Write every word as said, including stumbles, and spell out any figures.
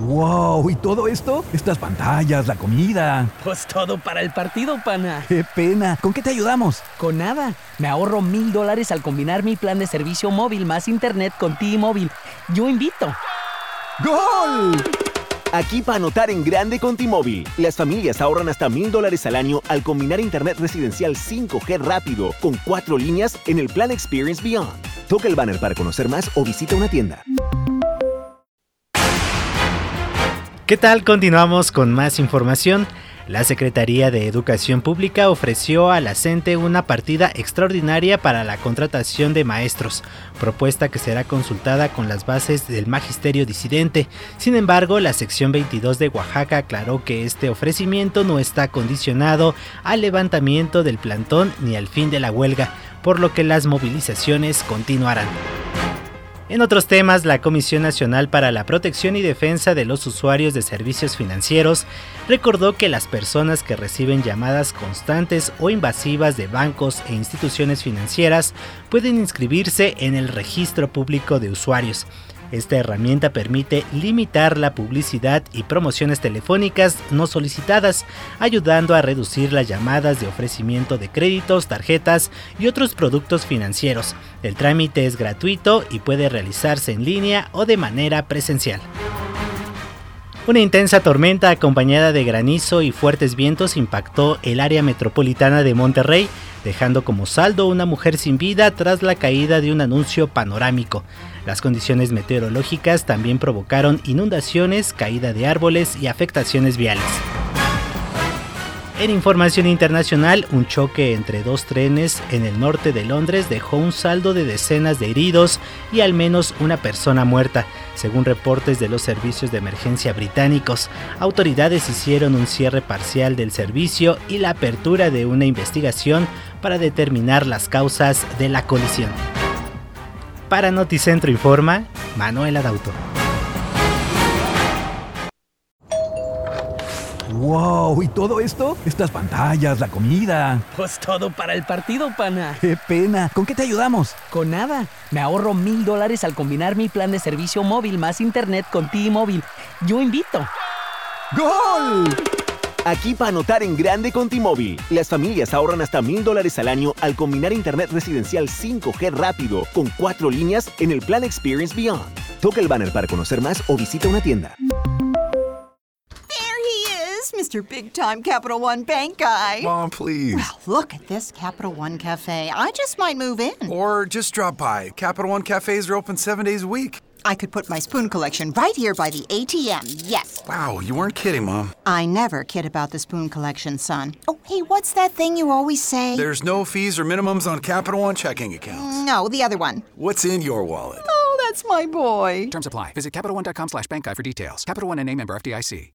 ¡Wow! ¿Y todo esto? Estas pantallas, la comida. Pues todo para el partido, pana. ¡Qué pena! ¿Con qué te ayudamos? Con nada. Me ahorro mil dólares al combinar mi plan de servicio móvil más internet con T-Mobile. Yo invito. ¡Gol! Aquí para anotar en grande con T-Mobile. Las familias ahorran hasta mil dólares al año al combinar internet residencial cinco G rápido con cuatro líneas en el plan Experience Beyond. Toca el banner para conocer más o visita una tienda. ¿Qué tal? Continuamos con más información. La Secretaría de Educación Pública ofreció a la CENTE una partida extraordinaria para la contratación de maestros, propuesta que será consultada con las bases del magisterio disidente. Sin embargo, la sección veintidós de Oaxaca aclaró que este ofrecimiento no está condicionado al levantamiento del plantón ni al fin de la huelga, por lo que las movilizaciones continuarán. En otros temas, la Comisión Nacional para la Protección y Defensa de los Usuarios de Servicios Financieros recordó que las personas que reciben llamadas constantes o invasivas de bancos e instituciones financieras pueden inscribirse en el Registro Público de Usuarios. Esta herramienta permite limitar la publicidad y promociones telefónicas no solicitadas, ayudando a reducir las llamadas de ofrecimiento de créditos, tarjetas y otros productos financieros. El trámite es gratuito y puede realizarse en línea o de manera presencial. Una intensa tormenta acompañada de granizo y fuertes vientos impactó el área metropolitana de Monterrey, dejando como saldo una mujer sin vida tras la caída de un anuncio panorámico. Las condiciones meteorológicas también provocaron inundaciones, caída de árboles y afectaciones viales. En información internacional, un choque entre dos trenes en el norte de Londres dejó un saldo de decenas de heridos y al menos una persona muerta, según reportes de los servicios de emergencia británicos. Autoridades hicieron un cierre parcial del servicio y la apertura de una investigación para determinar las causas de la colisión. Para Noticentro Informa, Manuel Adauto. ¡Wow! ¿Y todo esto? Estas pantallas, la comida. Pues todo para el partido, pana. ¡Qué pena! ¿Con qué te ayudamos? Con nada. Me ahorro mil dólares al combinar mi plan de servicio móvil más internet con T-Mobile. Yo invito. ¡Gol! Aquí para anotar en grande con T-Mobile. Las familias ahorran hasta mil dólares al año al combinar internet residencial cinco G rápido con cuatro líneas en el plan Experience Beyond. Toca el banner para conocer más o visita una tienda. Mister Big Time Capital One Bank guy. Mom, please. Well, look at this Capital One Cafe. I just might move in. Or just drop by. Capital One cafes are open seven days a week. I could put my spoon collection right here by the A T M, yes. Wow, you weren't kidding, Mom. I never kid about the spoon collection, son. Oh, hey, what's that thing you always say? There's no fees or minimums on Capital One checking accounts. No, the other one. What's in your wallet? Oh, that's my boy. Terms apply. Visit CapitalOne.com slash bank guide for details. Capital One N A member F D I C.